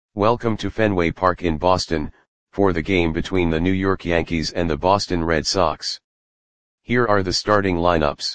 Welcome to Fenway Park in Boston, for the game between the New York Yankees and the Boston Red Sox. Here are the starting lineups.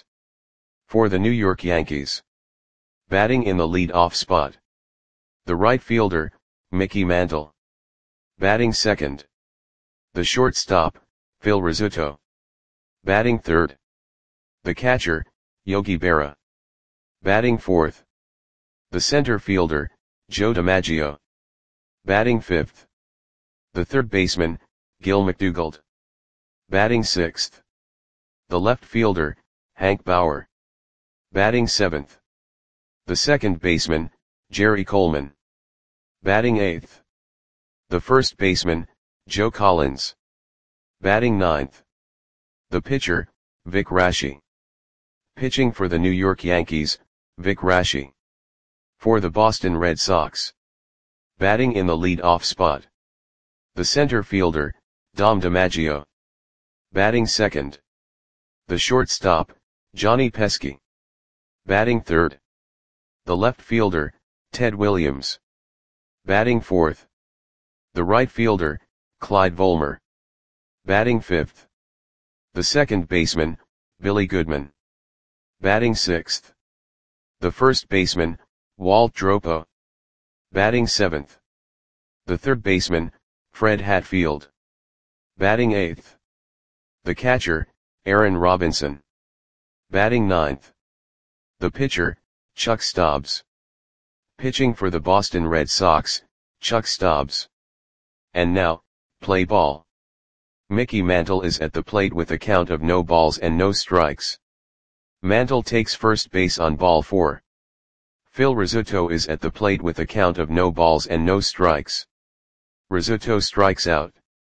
For the New York Yankees. Batting in the lead-off spot. The right fielder, Mickey Mantle. Batting second. The shortstop, Phil Rizzuto. Batting third. The catcher, Yogi Berra. Batting fourth. The center fielder, Joe DiMaggio. Batting fifth. The third baseman, Gil McDougald. Batting sixth. The left fielder, Hank Bauer. Batting seventh. The second baseman, Jerry Coleman. Batting eighth. The first baseman, Joe Collins. Batting ninth. The pitcher, Vic Raschi. Pitching for the New York Yankees, Vic Raschi. For the Boston Red Sox. Batting in the lead-off spot. The center fielder, Dom DiMaggio. Batting second. The shortstop, Johnny Pesky. Batting third. The left fielder, Ted Williams. Batting fourth. The right fielder, Clyde Volmer. Batting fifth. The second baseman, Billy Goodman. Batting sixth. The first baseman, Walt Dropo. Batting seventh. The third baseman, Fred Hatfield. Batting eighth. The catcher, Aaron Robinson. Batting ninth. The pitcher, Chuck Stobbs. Pitching for the Boston Red Sox, Chuck Stobbs. And now, play ball. Mickey Mantle is at the plate with a count of no balls and no strikes. Mantle takes first base on ball 4. Phil Rizzuto is at the plate with a count of no balls and no strikes. Rizzuto strikes out.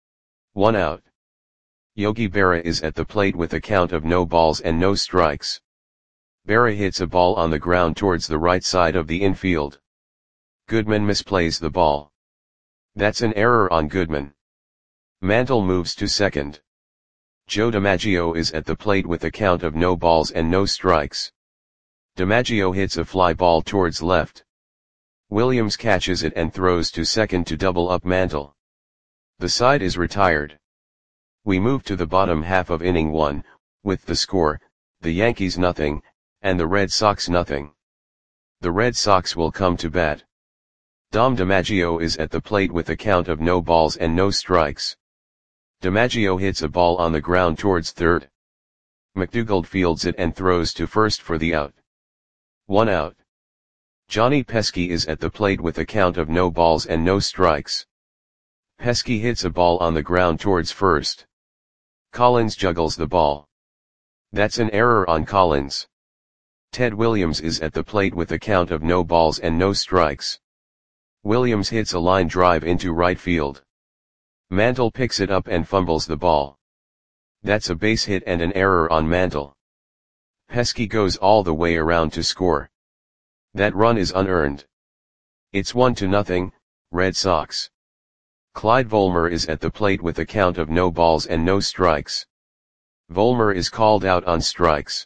1 out. Yogi Berra is at the plate with a count of no balls and no strikes. Berra hits a ball on the ground towards the right side of the infield. Goodman misplays the ball. That's an error on Goodman. Mantle moves to second. Joe DiMaggio is at the plate with a count of no balls and no strikes. DiMaggio hits a fly ball towards left. Williams catches it and throws to second to double up Mantle. The side is retired. We move to the bottom half of inning 1, with the score, the Yankees nothing, and the Red Sox nothing. The Red Sox will come to bat. Dom DiMaggio is at the plate with a count of no balls and no strikes. DiMaggio hits a ball on the ground towards third. McDougald fields it and throws to first for the out. 1 out. Johnny Pesky is at the plate with a count of no balls and no strikes. Pesky hits a ball on the ground towards first. Collins juggles the ball. That's an error on Collins. Ted Williams is at the plate with a count of no balls and no strikes. Williams hits a line drive into right field. Mantle picks it up and fumbles the ball. That's a base hit and an error on Mantle. Pesky goes all the way around to score. That run is unearned. It's 1-0, Red Sox. Clyde Volmer is at the plate with a count of no balls and no strikes. Volmer is called out on strikes.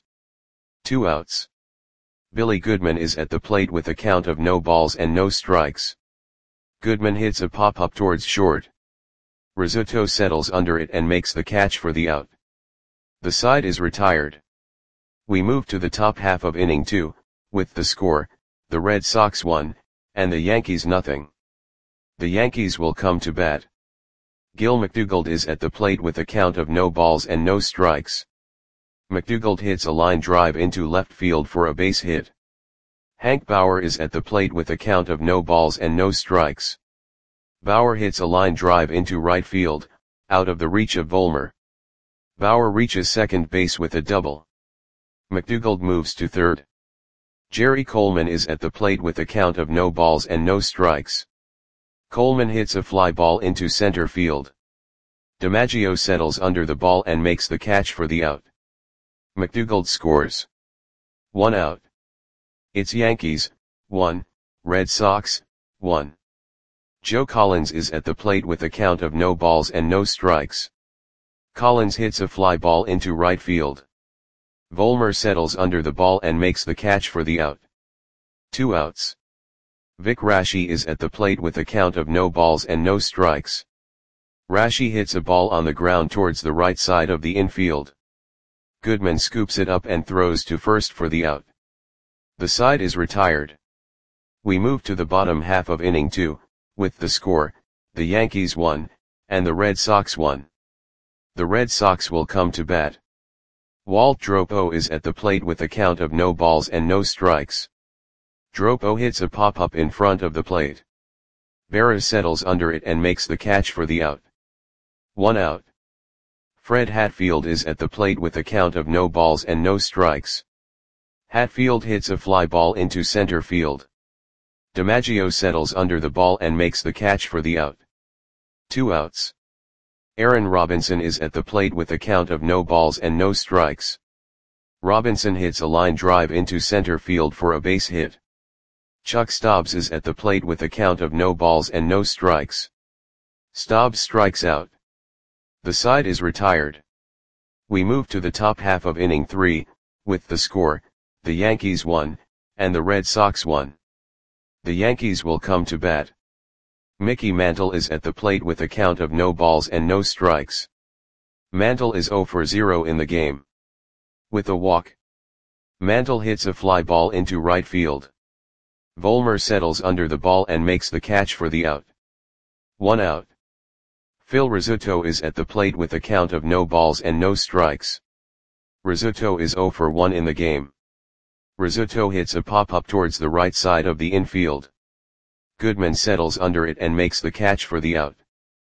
2 outs. Billy Goodman is at the plate with a count of no balls and no strikes. Goodman hits a pop-up towards short. Rizzuto settles under it and makes the catch for the out. The side is retired. We move to the top half of inning 2, with the score, the Red Sox 1, and the Yankees nothing. The Yankees will come to bat. Gil McDougald is at the plate with a count of no balls and no strikes. McDougald hits a line drive into left field for a base hit. Hank Bauer is at the plate with a count of no balls and no strikes. Bauer hits a line drive into right field, out of the reach of Volmer. Bauer reaches second base with a double. McDougald moves to third. Jerry Coleman is at the plate with a count of no balls and no strikes. Coleman hits a fly ball into center field. DiMaggio settles under the ball and makes the catch for the out. McDougald scores. 1 out. It's Yankees, 1, Red Sox, 1. Joe Collins is at the plate with a count of no balls and no strikes. Collins hits a fly ball into right field. Volmer settles under the ball and makes the catch for the out. 2 outs. Vic Rashi is at the plate with a count of no balls and no strikes. Rashi hits a ball on the ground towards the right side of the infield. Goodman scoops it up and throws to first for the out. The side is retired. We move to the bottom half of inning 2, with the score, the Yankees won, and the Red Sox won. The Red Sox will come to bat. Walt Dropo is at the plate with a count of no balls and no strikes. Dropo hits a pop-up in front of the plate. Berra settles under it and makes the catch for the out. 1 out. Fred Hatfield is at the plate with a count of no balls and no strikes. Hatfield hits a fly ball into center field. DiMaggio settles under the ball and makes the catch for the out. 2 outs. Aaron Robinson is at the plate with a count of no balls and no strikes. Robinson hits a line drive into center field for a base hit. Chuck Stobbs is at the plate with a count of no balls and no strikes. Stobbs strikes out. The side is retired. We move to the top half of inning 3, with the score, the Yankees won, and the Red Sox won. The Yankees will come to bat. Mickey Mantle is at the plate with a count of no balls and no strikes. Mantle is 0 for 0 in the game. With a walk, Mantle hits a fly ball into right field. Vollmer settles under the ball and makes the catch for the out. 1 out. Phil Rizzuto is at the plate with a count of no balls and no strikes. Rizzuto is 0 for 1 in the game. Rizzuto hits a pop-up towards the right side of the infield. Goodman settles under it and makes the catch for the out.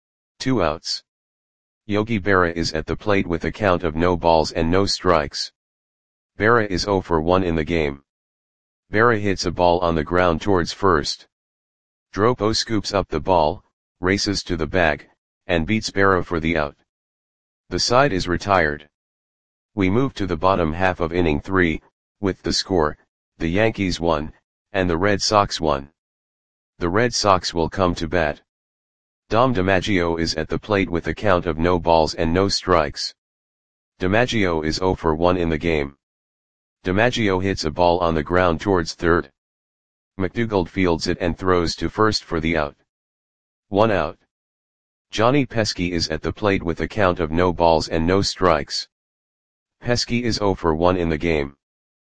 2 outs. Yogi Berra is at the plate with a count of no balls and no strikes. Berra is 0 for 1 in the game. Berra hits a ball on the ground towards first. Dropo scoops up the ball, races to the bag, and beats Berra for the out. The side is retired. We move to the bottom half of inning 3, with the score, the Yankees won, and the Red Sox won. The Red Sox will come to bat. Dom DiMaggio is at the plate with a count of no balls and no strikes. DiMaggio is 0 for 1 in the game. DiMaggio hits a ball on the ground towards third. McDougald fields it and throws to first for the out. 1 out. Johnny Pesky is at the plate with a count of no balls and no strikes. Pesky is 0 for 1 in the game.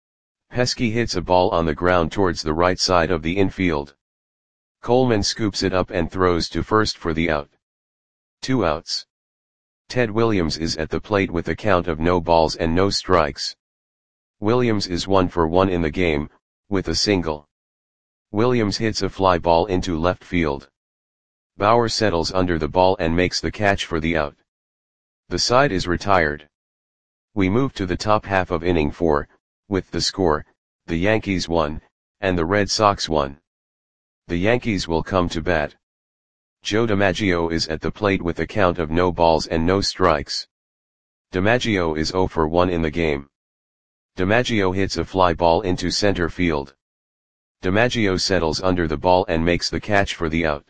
Pesky hits a ball on the ground towards the right side of the infield. Coleman scoops it up and throws to first for the out. 2 outs. Ted Williams is at the plate with a count of no balls and no strikes. Williams is 1 for 1 in the game, with a single. Williams hits a fly ball into left field. Bauer settles under the ball and makes the catch for the out. The side is retired. We move to the top half of inning 4, with the score, the Yankees won, and the Red Sox won. The Yankees will come to bat. Joe DiMaggio is at the plate with a count of no balls and no strikes. DiMaggio is 0 for 1 in the game. DiMaggio hits a fly ball into center field. DiMaggio settles under the ball and makes the catch for the out.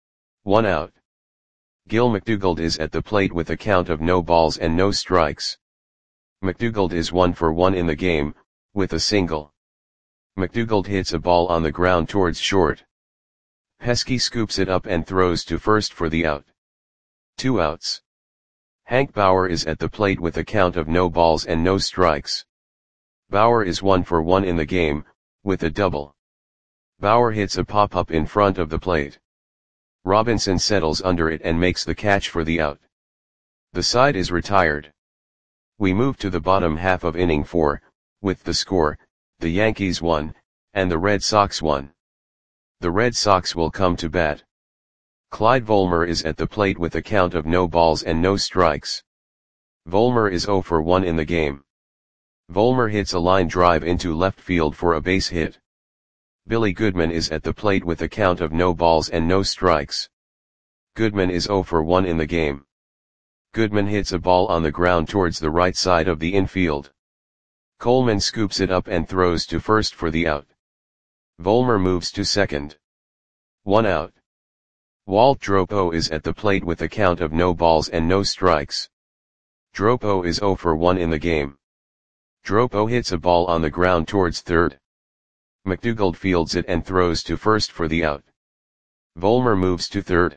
1 out. Gil McDougald is at the plate with a count of no balls and no strikes. McDougald is 1 for 1 in the game, with a single. McDougald hits a ball on the ground towards short. Pesky scoops it up and throws to first for the out. 2 outs. Hank Bauer is at the plate with a count of no balls and no strikes. Bauer is 1 for 1 in the game, with a double. Bauer hits a pop-up in front of the plate. Robinson settles under it and makes the catch for the out. The side is retired. We move to the bottom half of inning 4, with the score, the Yankees won, and the Red Sox won. The Red Sox will come to bat. Clyde Vollmer is at the plate with a count of no balls and no strikes. Vollmer is 0 for 1 in the game. Vollmer hits a line drive into left field for a base hit. Billy Goodman is at the plate with a count of no balls and no strikes. Goodman is 0 for 1 in the game. Goodman hits a ball on the ground towards the right side of the infield. Coleman scoops it up and throws to first for the out. Vollmer moves to second. 1 out. Walt Dropo is at the plate with a count of no balls and no strikes. Dropo is 0 for 1 in the game. Dropo hits a ball on the ground towards third. McDougald fields it and throws to first for the out. Vollmer moves to third.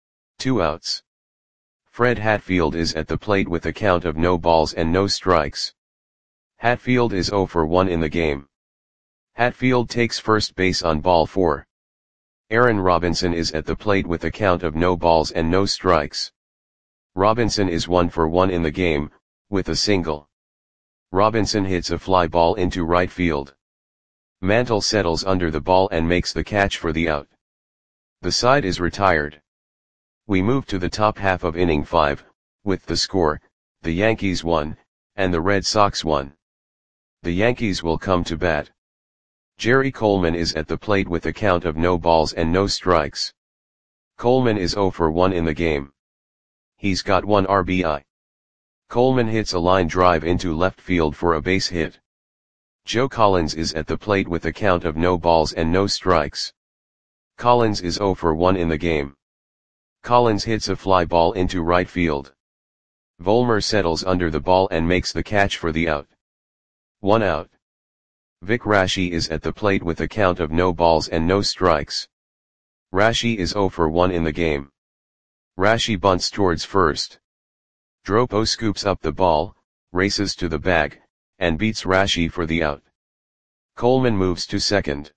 2 outs. Fred Hatfield is at the plate with a count of no balls and no strikes. Hatfield is 0 for 1 in the game. Hatfield takes first base on ball 4. Aaron Robinson is at the plate with a count of no balls and no strikes. Robinson is 1 for 1 in the game, with a single. Robinson hits a fly ball into right field. Mantle settles under the ball and makes the catch for the out. The side is retired. We move to the top half of inning 5, with the score, the Yankees 1, and the Red Sox 1. The Yankees will come to bat. Jerry Coleman is at the plate with a count of no balls and no strikes. Coleman is 0 for 1 in the game. He's got 1 RBI. Coleman hits a line drive into left field for a base hit. Joe Collins is at the plate with a count of no balls and no strikes. Collins is 0 for 1 in the game. Collins hits a fly ball into right field. Vollmer settles under the ball and makes the catch for the out. 1 out. Vic Raschi is at the plate with a count of no balls and no strikes. Raschi is 0 for 1 in the game. Raschi bunts towards first. Dropo scoops up the ball, races to the bag, and beats Raschi for the out. Coleman moves to second.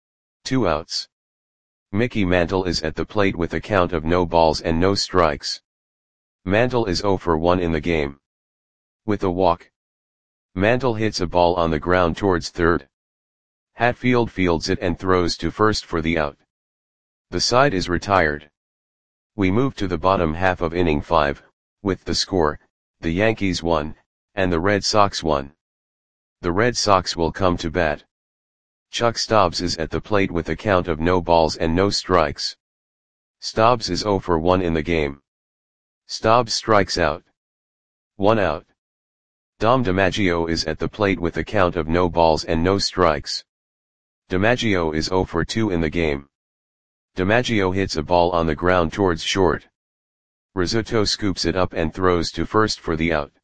2 outs. Mickey Mantle is at the plate with a count of no balls and no strikes. Mantle is 0 for 1 in the game. With a walk. Mantle hits a ball on the ground towards third. Hatfield fields it and throws to first for the out. The side is retired. We move to the bottom half of inning 5, with the score, the Yankees 1, and the Red Sox 1. The Red Sox will come to bat. Chuck Stobbs is at the plate with a count of no balls and no strikes. Stobbs is 0 for 1 in the game. Stobbs strikes out. 1 out. Dom DiMaggio is at the plate with a count of no balls and no strikes. DiMaggio is 0 for 2 in the game. DiMaggio hits a ball on the ground towards short. Rizzuto scoops it up and throws to first for the out.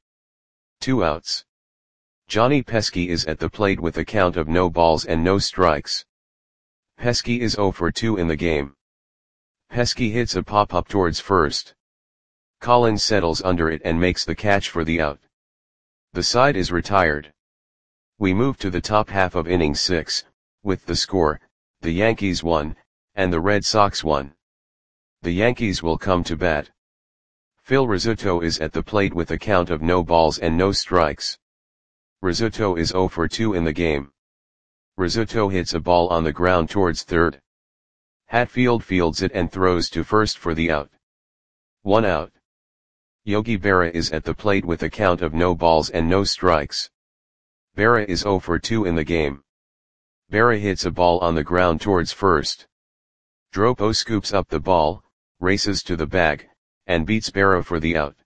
2 outs. Johnny Pesky is at the plate with a count of no balls and no strikes. Pesky is 0 for 2 in the game. Pesky hits a pop-up towards first. Collins settles under it and makes the catch for the out. The side is retired. We move to the top half of inning 6, with the score, the Yankees 1, and the Red Sox 1. The Yankees will come to bat. Phil Rizzuto is at the plate with a count of no balls and no strikes. Rizzuto is 0 for 2 in the game. Rizzuto hits a ball on the ground towards third. Hatfield fields it and throws to first for the out. 1 out. Yogi Berra is at the plate with a count of no balls and no strikes. Berra is 0 for 2 in the game. Berra hits a ball on the ground towards first. Dropo scoops up the ball, races to the bag, and beats Berra for the out.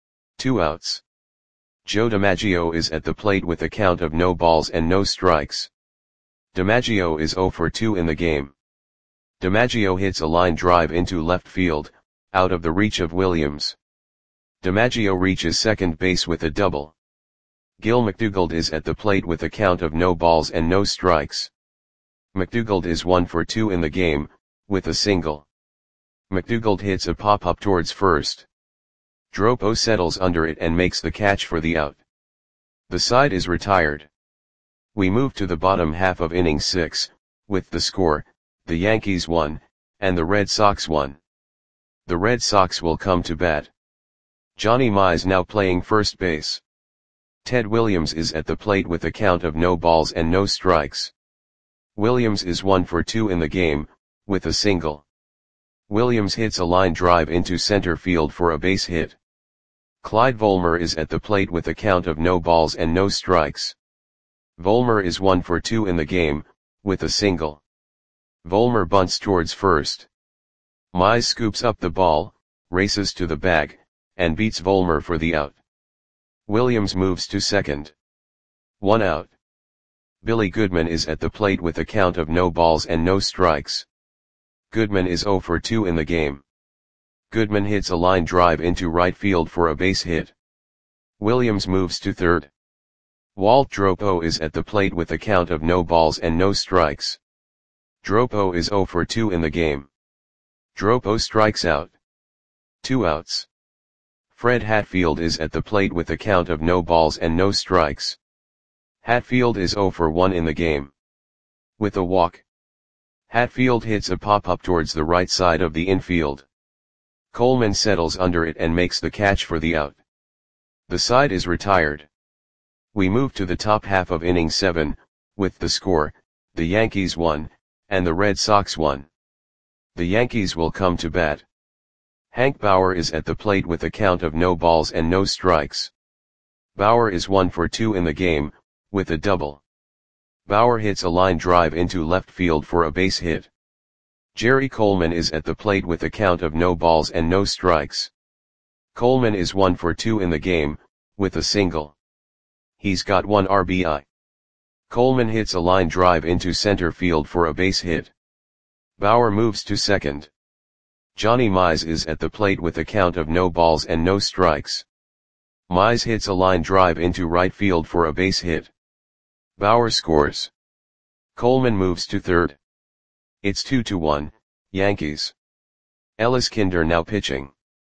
2 outs. Joe DiMaggio is at the plate with a count of no balls and no strikes. DiMaggio is 0 for 2 in the game. DiMaggio hits a line drive into left field, out of the reach of Williams. DiMaggio reaches second base with a double. Gil McDougald is at the plate with a count of no balls and no strikes. McDougald is 1 for 2 in the game, with a single. McDougald hits a pop-up towards first. Dropo settles under it and makes the catch for the out. The side is retired. We move to the bottom half of inning 6, with the score, the Yankees 1, and the Red Sox 1. The Red Sox will come to bat. Johnny Mize now playing first base. Ted Williams is at the plate with a count of no balls and no strikes. Williams is 1 for 2 in the game, with a single. Williams hits a line drive into center field for a base hit. Clyde Vollmer is at the plate with a count of no balls and no strikes. Vollmer is 1 for 2 in the game, with a single. Vollmer bunts towards first. Mize scoops up the ball, races to the bag, and beats Vollmer for the out. Williams moves to second. 1 out. Billy Goodman is at the plate with a count of no balls and no strikes. Goodman is 0 for 2 in the game. Goodman hits a line drive into right field for a base hit. Williams moves to third. Walt Dropo is at the plate with a count of no balls and no strikes. Dropo is 0 for 2 in the game. Dropo strikes out. 2 outs. Fred Hatfield is at the plate with a count of no balls and no strikes. Hatfield is 0 for 1 in the game. With a walk. Hatfield hits a pop-up towards the right side of the infield. Coleman settles under it and makes the catch for the out. The side is retired. We move to the top half of inning 7, with the score, the Yankees 1, and the Red Sox 1. The Yankees will come to bat. Hank Bauer is at the plate with a count of no balls and no strikes. Bauer is 1 for 2 in the game, with a double. Bauer hits a line drive into left field for a base hit. Jerry Coleman is at the plate with a count of no balls and no strikes. Coleman is 1 for 2 in the game, with a single. He's got 1 RBI. Coleman hits a line drive into center field for a base hit. Bauer moves to second. Johnny Mize is at the plate with a count of no balls and no strikes. Mize hits a line drive into right field for a base hit. Bauer scores. Coleman moves to third. It's 2-1, Yankees. Ellis Kinder now pitching.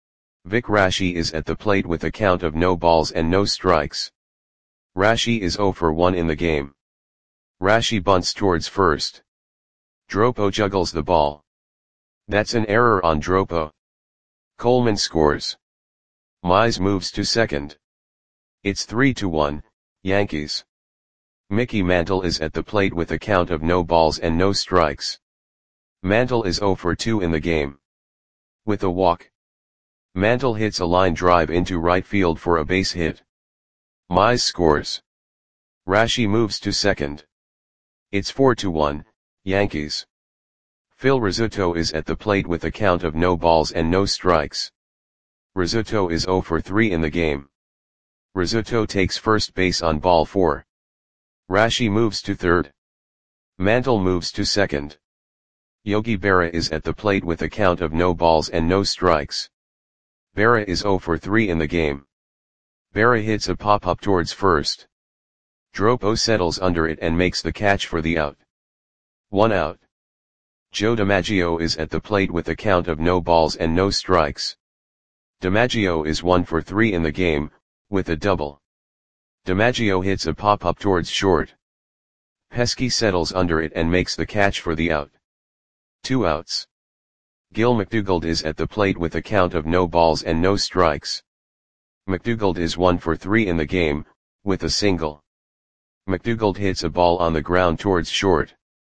Vic Raschi is at the plate with a count of no balls and no strikes. Raschi is 0 for 1 in the game. Raschi bunts towards first. Dropo juggles the ball. That's an error on Dropo. Coleman scores. Mize moves to second. It's 3-1, Yankees. Mickey Mantle is at the plate with a count of no balls and no strikes. Mantle is 0 for 2 in the game. With a walk. Mantle hits a line drive into right field for a base hit. Mize scores. Raschi moves to second. It's 4-1, Yankees. Phil Rizzuto is at the plate with a count of no balls and no strikes. Rizzuto is 0 for 3 in the game. Rizzuto takes first base on ball 4. Raschi moves to third. Mantle moves to second. Yogi Berra is at the plate with a count of no balls and no strikes. Berra is 0 for 3 in the game. Berra hits a pop-up towards first. Dropo settles under it and makes the catch for the out. 1 out. Joe DiMaggio is at the plate with a count of no balls and no strikes. DiMaggio is 1 for 3 in the game, with a double. DiMaggio hits a pop-up towards short. Pesky settles under it and makes the catch for the out. 2 outs. Gil McDougald is at the plate with a count of no balls and no strikes. McDougald is 1 for 3 in the game, with a single. McDougald hits a ball on the ground towards short.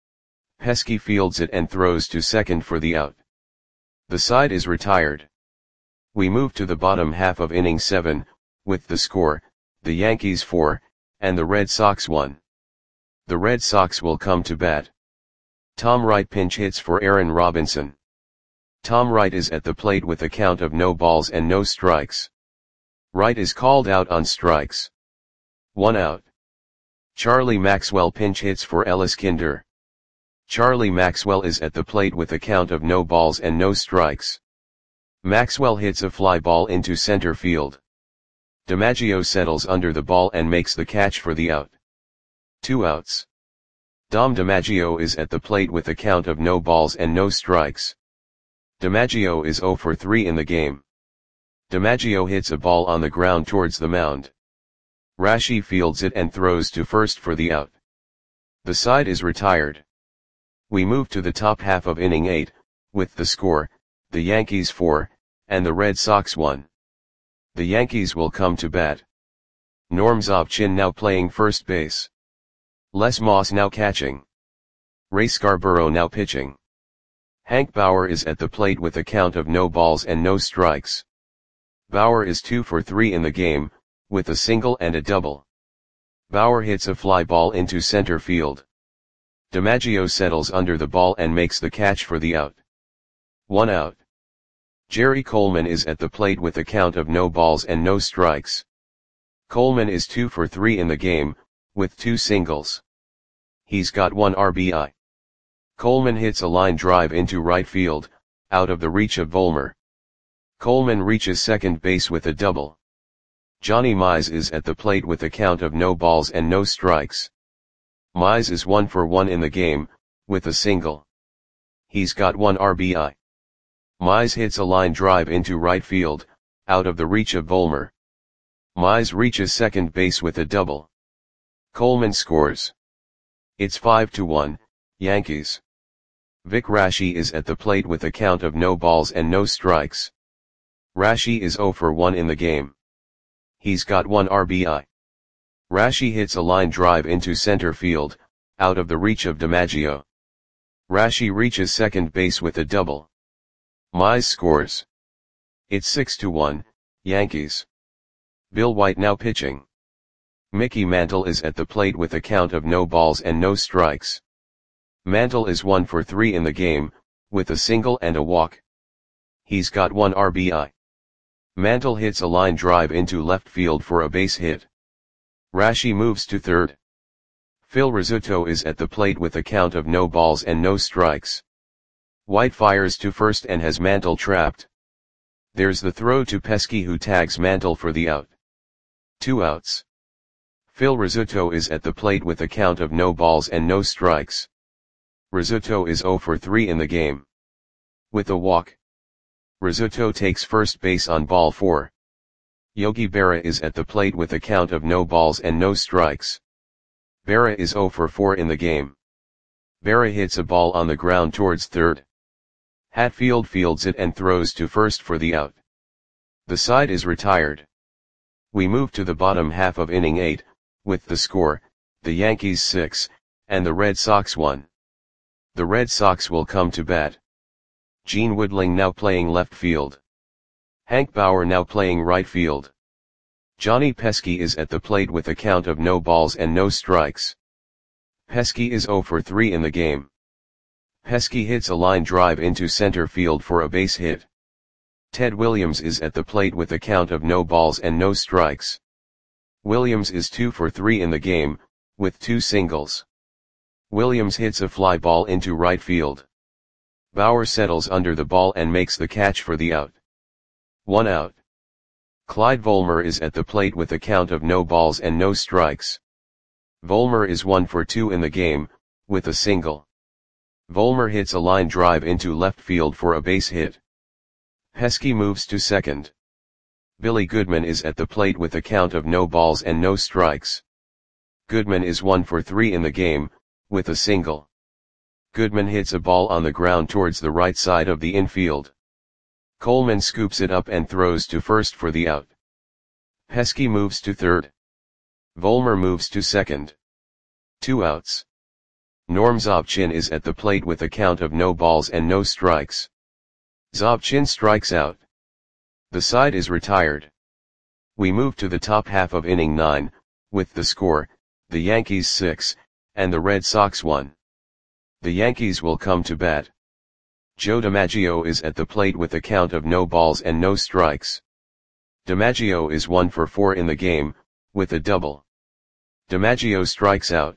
Pesky fields it and throws to second for the out. The side is retired. We move to the bottom half of inning 7, with the score, the Yankees 4, and the Red Sox 1. The Red Sox will come to bat. Tom Wright pinch hits for Aaron Robinson. Tom Wright is at the plate with a count of no balls and no strikes. Wright is called out on strikes. 1 out. Charlie Maxwell pinch hits for Ellis Kinder. Charlie Maxwell is at the plate with a count of no balls and no strikes. Maxwell hits a fly ball into center field. DiMaggio settles under the ball and makes the catch for the out. 2 outs. Dom DiMaggio is at the plate with a count of no balls and no strikes. DiMaggio is 0 for 3 in the game. DiMaggio hits a ball on the ground towards the mound. Raschi fields it and throws to first for the out. The side is retired. We move to the top half of inning 8, with the score, the Yankees 4, and the Red Sox 1. The Yankees will come to bat. Norm Zobchin now playing first base. Les Moss now catching. Ray Scarborough now pitching. Hank Bauer is at the plate with a count of no balls and no strikes. Bauer is 2 for 3 in the game, with a single and a double. Bauer hits a fly ball into center field. DiMaggio settles under the ball and makes the catch for the out. 1 out. Jerry Coleman is at the plate with a count of no balls and no strikes. Coleman is 2 for 3 in the game, with 2 singles. He's got 1 RBI. Coleman hits a line drive into right field, out of the reach of Vollmer. Coleman reaches second base with a double. Johnny Mize is at the plate with a count of no balls and no strikes. Mize is 1 for 1 in the game, with a single. He's got 1 RBI. Mize hits a line drive into right field, out of the reach of Vollmer. Mize reaches second base with a double. Coleman scores. It's 5-1, Yankees. Vic Raschi is at the plate with a count of no balls and no strikes. Raschi is 0 for 1 in the game. He's got 1 RBI. Raschi hits a line drive into center field, out of the reach of DiMaggio. Raschi reaches second base with a double. Mize scores. It's 6-1, Yankees. Bill White now pitching. Mickey Mantle is at the plate with a count of no balls and no strikes. Mantle is 1 for 3 in the game, with a single and a walk. He's got 1 RBI. Mantle hits a line drive into left field for a base hit. Raschi moves to third. Phil Rizzuto is at the plate with a count of no balls and no strikes. White fires to first and has Mantle trapped. There's the throw to Pesky, who tags Mantle for the out. 2 outs. Phil Rizzuto is at the plate with a count of no balls and no strikes. Rizzuto is 0 for 3 in the game. With a walk, Rizzuto takes first base on ball 4. Yogi Berra is at the plate with a count of no balls and no strikes. Berra is 0 for 4 in the game. Berra hits a ball on the ground towards third. Hatfield fields it and throws to first for the out. The side is retired. We move to the bottom half of inning 8, with the score, the Yankees 6, and the Red Sox 1. The Red Sox will come to bat. Gene Woodling now playing left field. Hank Bauer now playing right field. Johnny Pesky is at the plate with a count of no balls and no strikes. Pesky is 0 for 3 in the game. Pesky hits a line drive into center field for a base hit. Ted Williams is at the plate with a count of no balls and no strikes. Williams is 2 for 3 in the game, with 2 singles. Williams hits a fly ball into right field. Bauer settles under the ball and makes the catch for the out. 1 out. Clyde Vollmer is at the plate with a count of no balls and no strikes. Vollmer is 1 for 2 in the game, with a single. Vollmer hits a line drive into left field for a base hit. Pesky moves to second. Billy Goodman is at the plate with a count of no balls and no strikes. Goodman is 1 for 3 in the game, with a single. Goodman hits a ball on the ground towards the right side of the infield. Coleman scoops it up and throws to first for the out. Pesky moves to third. Vollmer moves to second. 2 outs. Norm Zobchin is at the plate with a count of no balls and no strikes. Zobchin strikes out. The side is retired. We move to the top half of inning 9, with the score, the Yankees 6, and the Red Sox 1. The Yankees will come to bat. Joe DiMaggio is at the plate with a count of no balls and no strikes. DiMaggio is 1 for 4 in the game, with a double. DiMaggio strikes out.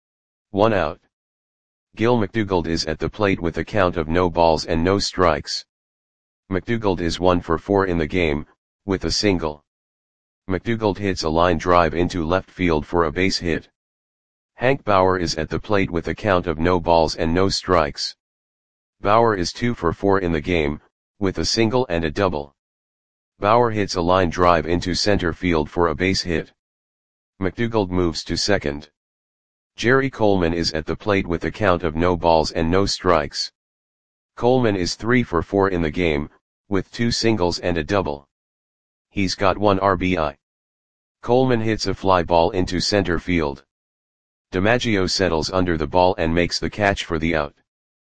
1 out. Gil McDougald is at the plate with a count of no balls and no strikes. McDougald is 1 for 4 in the game, with a single. McDougald hits a line drive into left field for a base hit. Hank Bauer is at the plate with a count of no balls and no strikes. Bauer is 2 for 4 in the game, with a single and a double. Bauer hits a line drive into center field for a base hit. McDougald moves to second. Jerry Coleman is at the plate with a count of no balls and no strikes. Coleman is 3 for 4 in the game, with 2 singles and a double. He's got 1 RBI. Coleman hits a fly ball into center field. DiMaggio settles under the ball and makes the catch for the out.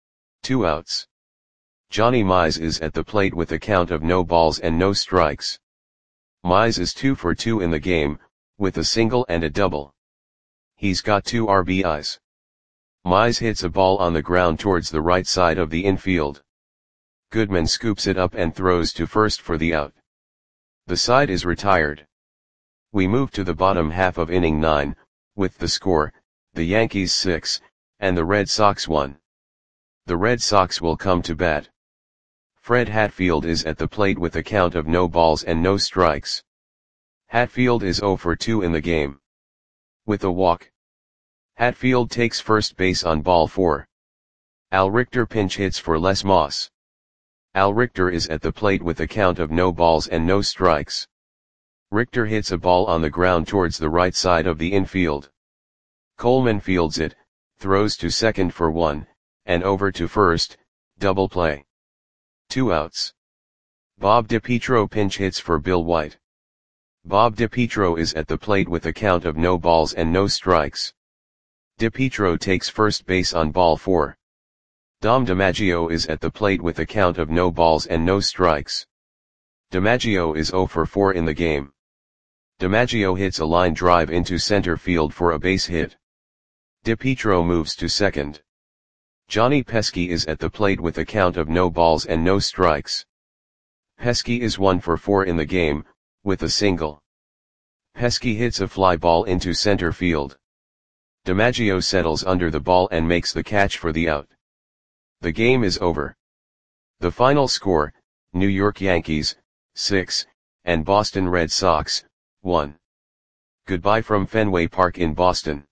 2 outs. Johnny Mize is at the plate with a count of no balls and no strikes. Mize is 2 for 2 in the game, with a single and a double. He's got 2 RBIs. Mize hits a ball on the ground towards the right side of the infield. Goodman scoops it up and throws to first for the out. The side is retired. We move to the bottom half of inning 9, with the score, the Yankees 6, and the Red Sox 1. The Red Sox will come to bat. Fred Hatfield is at the plate with a count of no balls and no strikes. Hatfield is 0 for 2 in the game. With a walk, Hatfield takes first base on ball 4. Al Richter pinch hits for Les Moss. Al Richter is at the plate with a count of no balls and no strikes. Richter hits a ball on the ground towards the right side of the infield. Coleman fields it, throws to second for 1, and over to first, double play. 2 outs. Bob DiPietro pinch hits for Bill White. Bob DiPietro is at the plate with a count of no balls and no strikes. DiPietro takes first base on ball 4. Dom DiMaggio is at the plate with a count of no balls and no strikes. DiMaggio is 0 for 4 in the game. DiMaggio hits a line drive into center field for a base hit. DiPietro moves to second. Johnny Pesky is at the plate with a count of no balls and no strikes. Pesky is 1 for 4 in the game, with a single. Pesky hits a fly ball into center field. DiMaggio settles under the ball and makes the catch for the out. The game is over. The final score, New York Yankees, 6, and Boston Red Sox, 1. Goodbye from Fenway Park in Boston.